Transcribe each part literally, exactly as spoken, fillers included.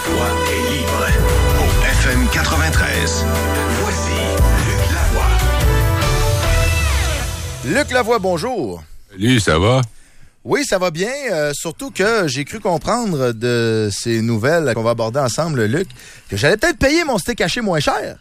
voix est libre. Au F M quatre-vingt-treize. Voici Luc Lavoie. Luc Lavoie, bonjour. Salut, ça va? Oui, ça va bien, euh, surtout que j'ai cru comprendre de ces nouvelles qu'on va aborder ensemble, Luc, que j'allais peut-être payer mon steak haché moins cher.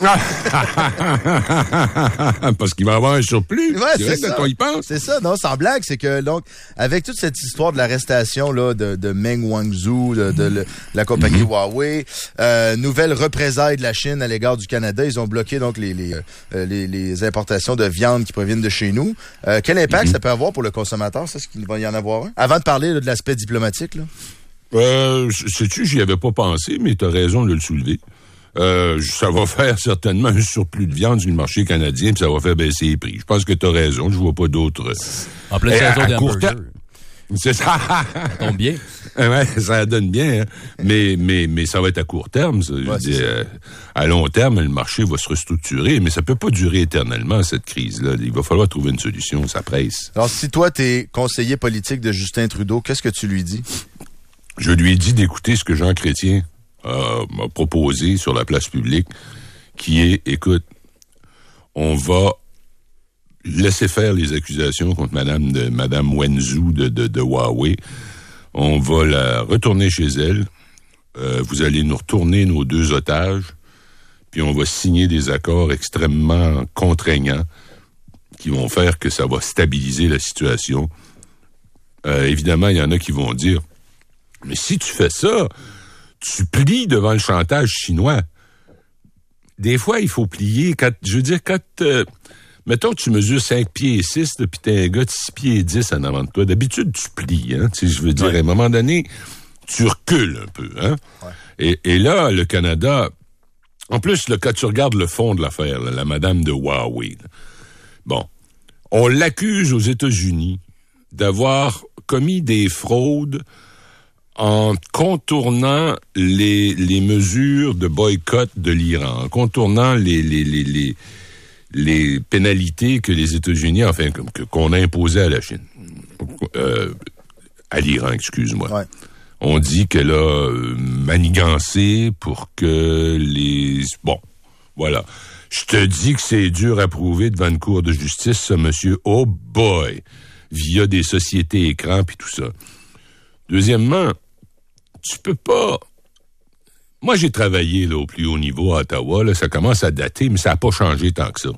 Parce qu'il va y avoir un surplus. Ouais, c'est c'est vrai ça. quand on y pense. C'est ça, non, sans blague, c'est que donc avec toute cette histoire de l'arrestation là de, de Meng Wanzhou, de, de, de la compagnie mm-hmm. Huawei, euh, nouvelle représailles de la Chine à l'égard du Canada, ils ont bloqué donc les les, euh, les, les importations de viande qui proviennent de chez nous. Euh, quel impact mm-hmm. ça peut avoir pour le consommateur, ça, est-ce qu'il va y en avoir un? Avant de parler là, de l'aspect diplomatique, là. Euh, sais-tu, j'y avais pas pensé, mais t'as raison de le soulever. Euh, ça va faire certainement un surplus de viande sur le marché canadien, puis ça va faire baisser les prix. Je pense que tu as raison, je vois pas d'autres. En pleine saison des hamburgers. C'est ça. Ça tombe bien. Ouais, ça donne bien, hein. mais, mais, mais ça va être à court terme. Ça. Je Ouais, dis, euh, à long terme, le marché va se restructurer, mais ça peut pas durer éternellement, cette crise-là. Il va falloir trouver une solution, ça presse. Alors, si toi, t'es conseiller politique de Justin Trudeau, qu'est-ce que tu lui dis? Je lui ai dit d'écouter ce que Jean Chrétien Euh, m'a proposé sur la place publique, qui est, écoute, on va laisser faire les accusations contre Madame de Madame Wanzhou de, de, de Huawei. On va la retourner chez elle. Euh, vous allez nous retourner nos deux otages, puis on va signer des accords extrêmement contraignants qui vont faire que ça va stabiliser la situation. Euh, évidemment, il y en a qui vont dire, mais si tu fais ça, tu plies devant le chantage chinois. Des fois, il faut plier. Quand, je veux dire, quand... Euh, mettons que tu mesures cinq pieds et six, puis t'es un gars de six pieds et dix en avant de toi. D'habitude, tu plies. Hein, tu sais, je veux dire, ouais. À un moment donné, tu recules un peu. Hein? Ouais. Et, et là, le Canada... En plus, là, quand tu regardes le fond de l'affaire, là, la madame de Huawei, là, bon, on l'accuse aux États-Unis d'avoir commis des fraudes en contournant les, les mesures de boycott de l'Iran, en contournant les, les, les, les, les pénalités que les États-Unis, enfin, que, qu'on a imposées à la Chine, euh, à l'Iran, excuse-moi. Ouais. On dit qu'elle a manigancé pour que les... Bon, voilà. Je te dis que c'est dur à prouver devant une cour de justice, ça, monsieur. Oh boy! Via des sociétés écrans puis tout ça. Deuxièmement, tu peux pas... Moi, j'ai travaillé là, au plus haut niveau à Ottawa. Là, ça commence à dater, mais ça n'a pas changé tant que ça. Ouais.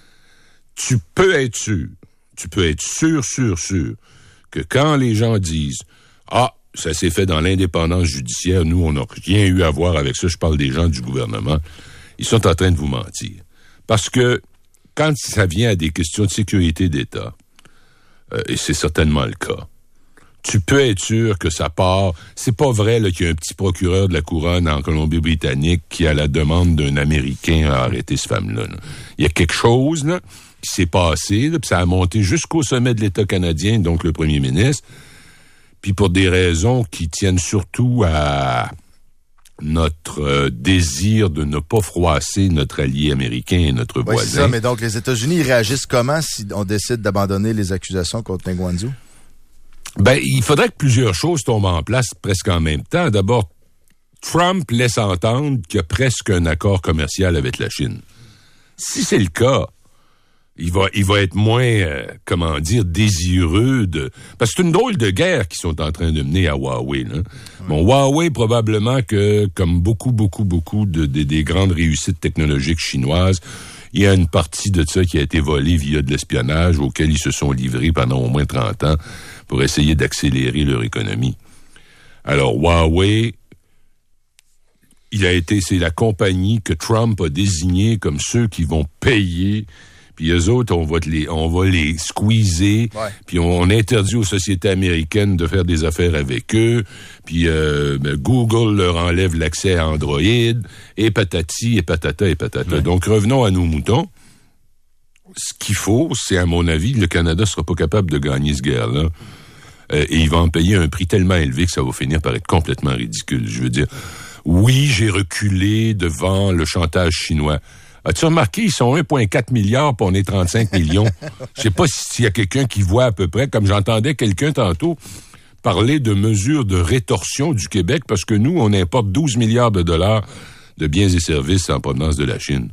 Tu peux être sûr, tu peux être sûr, sûr, sûr, que quand les gens disent « Ah, ça s'est fait dans l'indépendance judiciaire, nous, on n'a rien eu à voir avec ça. » Je parle des gens du gouvernement. Ils sont en train de vous mentir. Parce que quand ça vient à des questions de sécurité d'État, euh, et c'est certainement le cas, tu peux être sûr que ça part. C'est pas vrai là, qu'il y a un petit procureur de la couronne en Colombie-Britannique qui, à la demande d'un Américain, a arrêté cette femme-là. Là. Il y a quelque chose là, qui s'est passé, là, puis ça a monté jusqu'au sommet de l'État canadien, donc le premier ministre, puis pour des raisons qui tiennent surtout à notre euh, désir de ne pas froisser notre allié américain et notre oui, voisin. C'est ça, mais donc les États-Unis ils réagissent comment si on décide d'abandonner les accusations contre Meng Wanzhou? Ben, il faudrait que plusieurs choses tombent en place presque en même temps. D'abord, Trump laisse entendre qu'il y a presque un accord commercial avec la Chine. Si c'est le cas, il va, il va être moins, euh, comment dire, désireux de... Parce que c'est une drôle de guerre qu'ils sont en train de mener à Huawei. Là. Bon, Huawei, probablement que, comme beaucoup, beaucoup, beaucoup de, de, des grandes réussites technologiques chinoises, il y a une partie de ça qui a été volée via de l'espionnage auquel ils se sont livrés pendant au moins trente ans pour essayer d'accélérer leur économie. Alors, Huawei, il a été, c'est la compagnie que Trump a désignée comme ceux qui vont payer, puis eux autres, on va les, on va les squeezer, ouais. Puis on, on interdit aux sociétés américaines de faire des affaires avec eux, puis euh, Google leur enlève l'accès à Android, et patati, et patata, et patata. Ouais. Donc, revenons à nos moutons. Ce qu'il faut, c'est, à mon avis, le Canada sera pas capable de gagner ce guerre-là. Euh, et il va en payer un prix tellement élevé que ça va finir par être complètement ridicule. Je veux dire, oui, j'ai reculé devant le chantage chinois. As-tu remarqué, ils sont un virgule quatre milliard pour on est trente-cinq millions. Je sais pas s'il y a quelqu'un qui voit à peu près, comme j'entendais quelqu'un tantôt parler de mesures de rétorsion du Québec parce que nous, on importe douze milliards de dollars de biens et services en provenance de la Chine.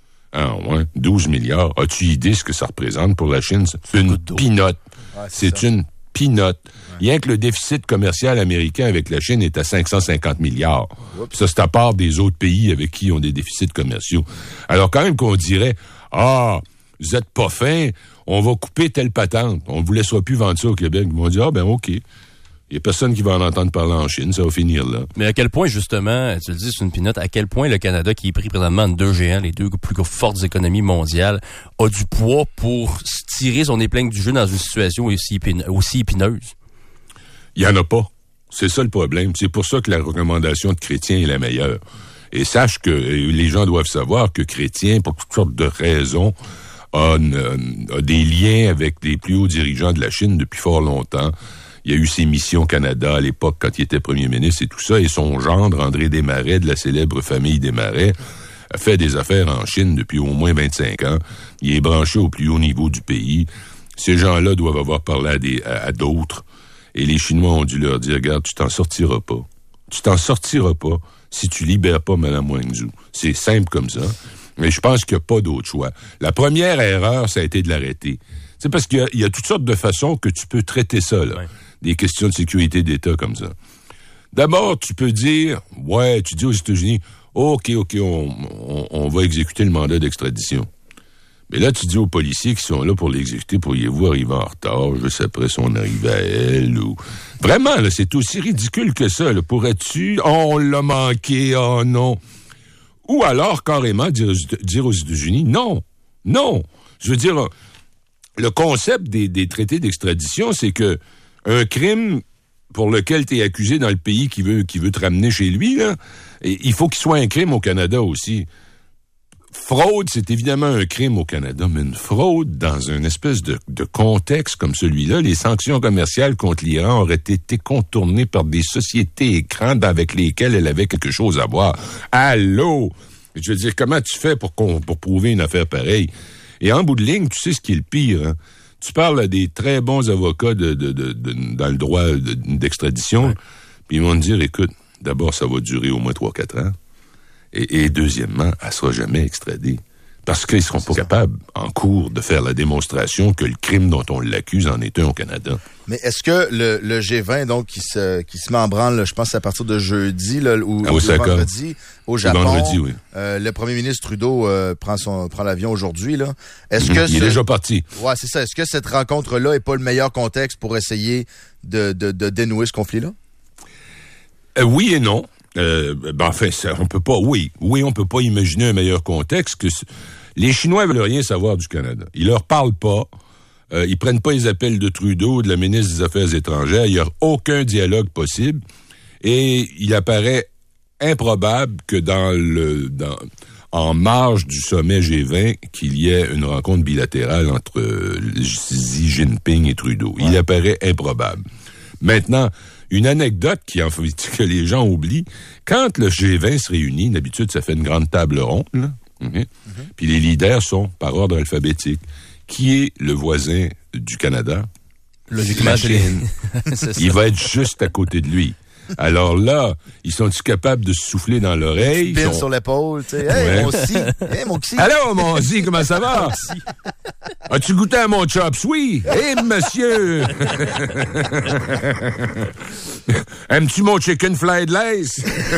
Ah ouais, douze milliards. As-tu idée ce que ça représente pour la Chine? C'est une pinotte. Ouais, c'est c'est une pinotte. Ouais. Rien que le déficit commercial américain avec la Chine est à cinq cent cinquante milliards. Oups. Ça, c'est à part des autres pays avec qui ont des déficits commerciaux. Alors quand même qu'on dirait, ah, vous êtes pas fin, on va couper telle patente. On ne vous laissera plus vendre ça au Québec. Ils vont dire, ah ben OK. Il n'y a personne qui va en entendre parler en Chine, ça va finir là. Mais à quel point, justement, tu le dis, c'est une pinotte, à quel point le Canada, qui est pris présentement entre deux géants, les deux plus fortes économies mondiales, a du poids pour tirer son épingle du jeu dans une situation aussi, épine- aussi épineuse? Il n'y en a pas. C'est ça le problème. C'est pour ça que la recommandation de Chrétien est la meilleure. Et sache que les gens doivent savoir que Chrétien, pour toutes sortes de raisons, a, a des liens avec les plus hauts dirigeants de la Chine depuis fort longtemps. Il y a eu ses missions Canada à l'époque quand il était premier ministre et tout ça. Et son gendre, André Desmarais, de la célèbre famille Desmarais, a fait des affaires en Chine depuis au moins vingt-cinq ans. Il est branché au plus haut niveau du pays. Ces gens-là doivent avoir parlé à, des, à, à d'autres. Et les Chinois ont dû leur dire, regarde, tu t'en sortiras pas. Tu t'en sortiras pas si tu libères pas Mme Wangzhou. C'est simple comme ça. Mais je pense qu'il n'y a pas d'autre choix. La première erreur, ça a été de l'arrêter. C'est parce qu'il y a, il y a toutes sortes de façons que tu peux traiter ça, là. Ouais. Des questions de sécurité d'État comme ça. D'abord, tu peux dire, ouais, tu dis aux États-Unis, OK, OK, on, on, on va exécuter le mandat d'extradition. Mais là, tu dis aux policiers qui sont là pour l'exécuter, pourriez-vous arriver en retard, juste après son arrivée à elle, ou... Vraiment, là, c'est aussi ridicule que ça, là. Pourrais-tu, oh, on l'a manqué, oh non. Ou alors, carrément, dire, dire aux États-Unis, non, non. Je veux dire, le concept des, des traités d'extradition, c'est que un crime pour lequel tu es accusé dans le pays qui veut, qui veut te ramener chez lui, là, il faut qu'il soit un crime au Canada aussi. Fraude, c'est évidemment un crime au Canada, mais une fraude dans une espèce de, de contexte comme celui-là, les sanctions commerciales contre l'Iran auraient été contournées par des sociétés écrans avec lesquelles elle avait quelque chose à voir. Allô? Je veux dire, comment tu fais pour, pour prouver une affaire pareille? Et en bout de ligne, tu sais ce qui est le pire, hein? Tu parles à des très bons avocats de, de, de, de, dans le droit de, d'extradition, ouais. Puis ils vont te dire, écoute, d'abord, ça va durer au moins trois quatre ans. Et, et deuxièmement, elle ne sera jamais extradée. Parce qu'ils ne seront pas capables, en cours, de faire la démonstration que le crime dont on l'accuse en est un au Canada. Mais est-ce que le, le G vingt, donc, qui se, qui se met en branle, je pense, à partir de jeudi, là, ou, ah, ou oui, vendredi, au Japon, vendredi, oui. euh, le premier ministre Trudeau euh, prend son prend l'avion aujourd'hui, là. Est-ce mmh, que il ce... est déjà parti. Ouais, c'est ça. Est-ce que cette rencontre-là est pas le meilleur contexte pour essayer de, de, de dénouer ce conflit-là? Euh, oui et non. Euh, ben enfin, ça, on peut pas. Oui, oui, on peut pas imaginer un meilleur contexte que les Chinois veulent rien savoir du Canada. Ils leur parlent pas. Euh, ils prennent pas les appels de Trudeau, de la ministre des Affaires étrangères. Il y a aucun dialogue possible. Et il apparaît improbable que dans le, dans, en marge du sommet G vingt, qu'il y ait une rencontre bilatérale entre euh, Xi Jinping et Trudeau. Ouais. Il apparaît improbable. Maintenant, une anecdote qui en fait que les gens oublient, quand le G vingt se réunit, d'habitude, ça fait une grande table ronde, là. Mm-hmm. Mm-hmm. Puis les leaders sont par ordre alphabétique. Qui est le voisin du Canada? Logiquement, la Chine. Il va être juste à côté de lui. Alors là, ils sont-ils capables de se souffler dans l'oreille? Pile sont... sur l'épaule, tu sais. Hey, ouais. mon si! Hey, mon si! Allô, mon si, comment ça va? As-tu goûté à mon chop suey? Eh, hey, monsieur! Aimes-tu mon chicken fried rice?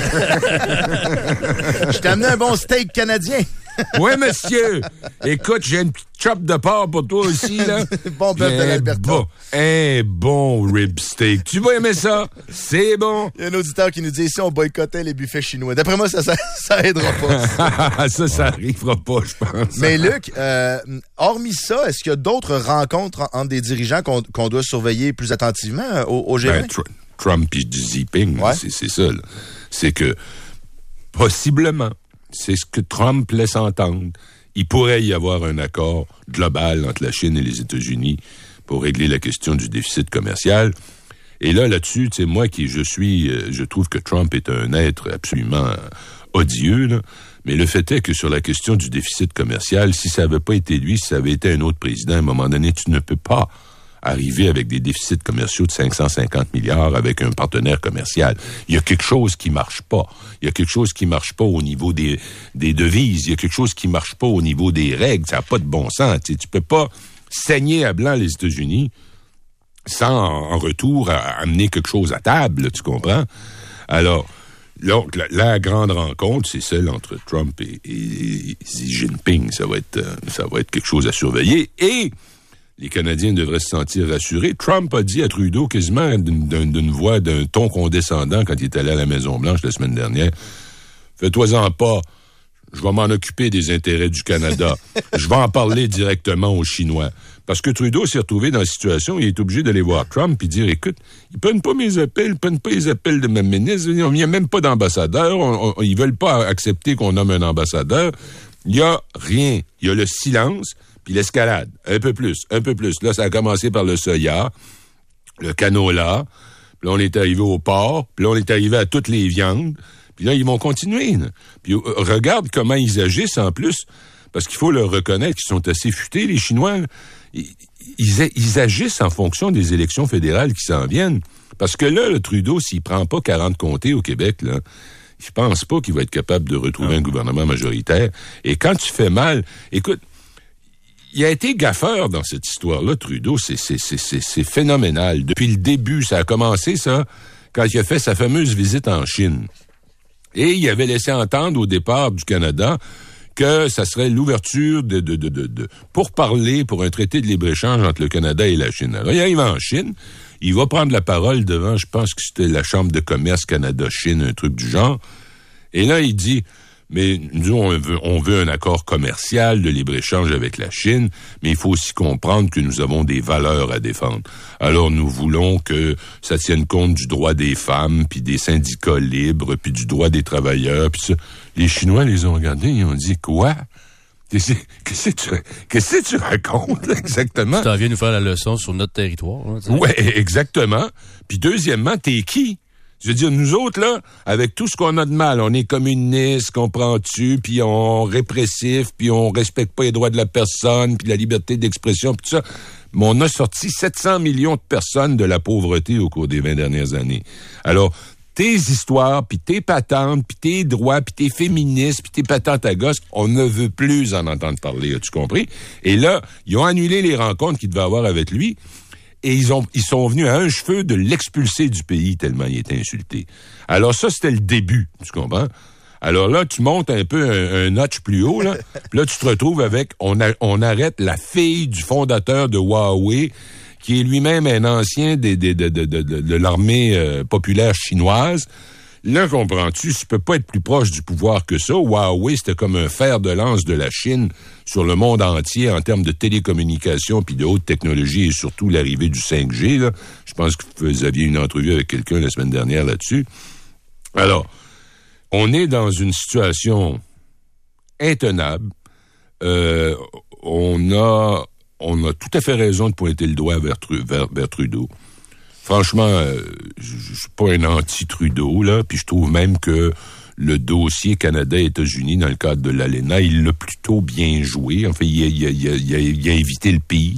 Je t'ai amené un bon steak canadien. Oui, monsieur. Écoute, j'ai une petite chop de porc pour toi aussi, là. Bon bœuf de l'Alberta. Bon, un bon rib steak. Tu vas aimer ça? C'est bon. Il y a un auditeur qui nous dit, si on boycottait les buffets chinois. D'après moi, ça, ça, ça aidera pas. ça, ça arrivera pas, je pense. Mais Luc, euh, hormis ça, est-ce qu'il y a d'autres rencontres entre des dirigeants qu'on, qu'on doit surveiller plus attentivement au, au G vingt? Ben, tr- Trump et Xi Jinping, ouais. c'est, c'est ça, là. C'est que, possiblement, c'est ce que Trump laisse entendre. Il pourrait y avoir un accord global entre la Chine et les États-Unis pour régler la question du déficit commercial. Et là, là-dessus, tu sais, moi qui je suis, euh, je trouve que Trump est un être absolument euh, odieux, là. Mais le fait est que sur la question du déficit commercial, si ça n'avait pas été lui, si ça avait été un autre président, à un moment donné, tu ne peux pas arriver avec des déficits commerciaux de cinq cent cinquante milliards avec un partenaire commercial. Il y a quelque chose qui marche pas. Il y a quelque chose qui marche pas au niveau des, des devises. Il y a quelque chose qui marche pas au niveau des règles. Ça n'a pas de bon sens. Tu sais, tu peux pas saigner à blanc les États-Unis sans, en retour, à, amener quelque chose à table, là, tu comprends? Alors, donc, la, la grande rencontre, c'est celle entre Trump et, et, et Xi Jinping. Ça va être, euh, ça va être quelque chose à surveiller. Et les Canadiens devraient se sentir rassurés. Trump a dit à Trudeau quasiment d'une, d'une voix, d'un ton condescendant quand il est allé à la Maison-Blanche la semaine dernière. « Fais-toi-en pas. Je vais m'en occuper des intérêts du Canada. Je vais en parler directement aux Chinois. » Parce que Trudeau s'est retrouvé dans la situation, il est obligé d'aller voir Trump et dire, écoute, ils prennent pas mes appels, ils prennent pas les appels de ma ministre, il n'y a même pas d'ambassadeur, on, on, ils veulent pas accepter qu'on nomme un ambassadeur. Il y a rien. Il y a le silence, puis l'escalade. Un peu plus, un peu plus. Là, ça a commencé par le soya, le canola, puis là, on est arrivé au porc, puis là, on est arrivé à toutes les viandes, puis là, ils vont continuer. Là. Puis euh, regarde comment ils agissent en plus, parce qu'il faut leur reconnaître qu'ils sont assez futés, les Chinois. Ils, ils, ils agissent en fonction des élections fédérales qui s'en viennent. Parce que là, le Trudeau, s'il prend pas quarante comtés au Québec, là, je pense pas qu'il va être capable de retrouver ah. un gouvernement majoritaire. Et quand tu fais mal, écoute, il a été gaffeur dans cette histoire-là, Trudeau, c'est, c'est, c'est, c'est, c'est phénoménal. Depuis le début, ça a commencé, ça, quand il a fait sa fameuse visite en Chine. Et il avait laissé entendre au départ du Canada que ça serait l'ouverture de, de, de, de, de pour parler pour un traité de libre-échange entre le Canada et la Chine. Alors, il arrive en Chine, il va prendre la parole devant, je pense que c'était la Chambre de commerce Canada-Chine, un truc du genre. Et là, il dit, mais nous, on veut, on veut un accord commercial de libre-échange avec la Chine, mais il faut aussi comprendre que nous avons des valeurs à défendre. Alors, nous voulons que ça tienne compte du droit des femmes, puis des syndicats libres, puis du droit des travailleurs, puis ça. Les Chinois les ont regardés, ils ont dit, quoi? Qu'est-ce, qu'est-ce, que, tu, qu'est-ce que tu racontes, là, exactement? Tu t'en viens nous faire la leçon sur notre territoire. Hein, oui, exactement. Puis deuxièmement, t'es qui? Je veux dire, nous autres, là, avec tout ce qu'on a de mal, on est communistes, comprends-tu, puis on répressif, puis on respecte pas les droits de la personne, puis la liberté d'expression, puis tout ça. Mais on a sorti sept cents millions de personnes de la pauvreté au cours des vingt dernières années. Alors, tes histoires, puis tes patentes, puis tes droits, puis tes féministes, puis tes patentes à gosses, on ne veut plus en entendre parler, as-tu compris? Et là, ils ont annulé les rencontres qu'ils devaient avoir avec lui, et ils ont ils sont venus à un cheveu de l'expulser du pays tellement il était insulté. Alors ça, c'était le début, tu comprends? Alors là, tu montes un peu un, un notch plus haut, là, puis là, tu te retrouves avec, on, a, on arrête la fille du fondateur de Huawei, qui est lui-même un ancien des, des, de, de, de, de l'armée euh, populaire chinoise. Là, comprends-tu, tu peux pas être plus proche du pouvoir que ça. Huawei, c'était comme un fer de lance de la Chine sur le monde entier en termes de télécommunications puis de haute technologie et surtout l'arrivée du cinq G. Là. Je pense que vous aviez une entrevue avec quelqu'un la semaine dernière là-dessus. Alors, on est dans une situation intenable. Euh, on a... On a tout à fait raison de pointer le doigt vers, vers, vers Trudeau. Franchement, euh, je, je suis pas un anti-Trudeau, là, puis je trouve même que le dossier Canada-États-Unis, dans le cadre de l'ALENA, il l'a plutôt bien joué. Enfin, il a, il a, il a, il a, il a évité le pire.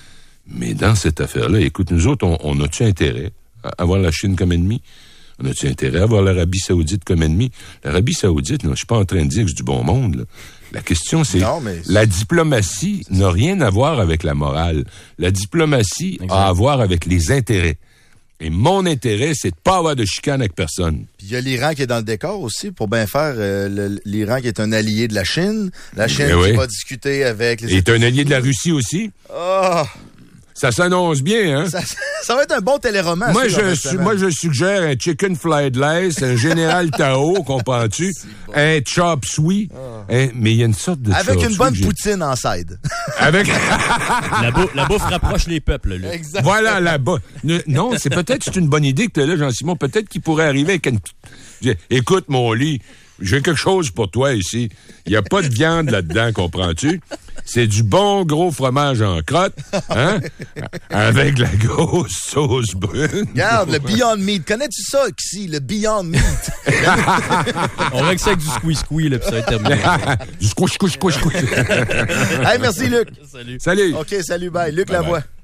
Mais dans cette affaire-là, écoute, nous autres, on, on a-tu intérêt à avoir la Chine comme ennemi? On a-tu intérêt à avoir l'Arabie Saoudite comme ennemi? L'Arabie Saoudite, là, je suis pas en train de dire que c'est du bon monde, là. La question, c'est, non, mais c'est... la diplomatie n'a rien à voir avec la morale. La diplomatie exact. A à voir avec les intérêts. Et mon intérêt, c'est de pas avoir de chicane avec personne. Puis il y a l'Iran qui est dans le décor aussi, pour bien faire. Euh, le, L'Iran qui est un allié de la Chine. La Chine qui oui. va discuter avec les Et est un allié de la Russie aussi. Oh! Ça s'annonce bien, hein? Ça, ça va être un bon téléroman. Moi, je, su, moi, je suggère un chicken fried rice, un général Tao, comprends-tu? Bon. Un chop suey. Oh. Un, mais il y a une sorte de avec chop une bonne suey, poutine en side. Avec... la, bou- la bouffe rapproche les peuples, là. Exactement. Voilà, la bouffe. Non, c'est peut-être c'est une bonne idée que tu as là, Jean-Simon. Peut-être qu'il pourrait arriver avec une... Écoute, mon lit, j'ai quelque chose pour toi ici. Il n'y a pas de viande là-dedans, comprends-tu? C'est du bon gros fromage en crotte, hein? Avec la grosse sauce brune. Regarde, le Beyond Meat. Connais-tu ça, ici, le Beyond Meat? On règle ça avec du squeeze-squeeze, là, puis ça va être terminé. Du squish, squish, squish, squish. Hey, merci, Luc. Salut. Salut. OK, salut, bye. Luc bye Lavoie. bye.